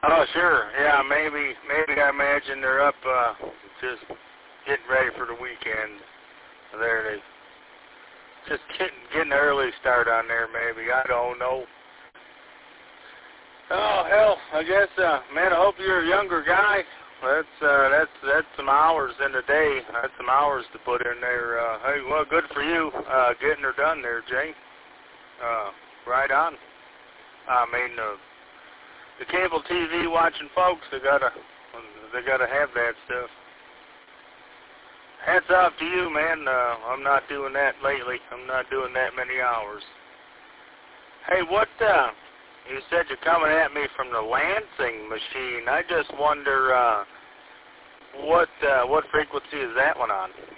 Oh, sure. Yeah, maybe I imagine they're up just getting ready for the weekend. There they just getting an early start on there maybe. I don't know. Oh, hell, I guess, man, I hope you're a younger guy. That's some hours in the day. That's some hours to put in there. Hey, well, good for you getting her done there, Jay. Right on. I mean, the cable TV watching folks, they gotta have that stuff. Hats off to you, man. I'm not doing that lately. I'm not doing that many hours. Hey, what? You said you're coming at me from the Lansing machine. I just wonder what frequency is that one on?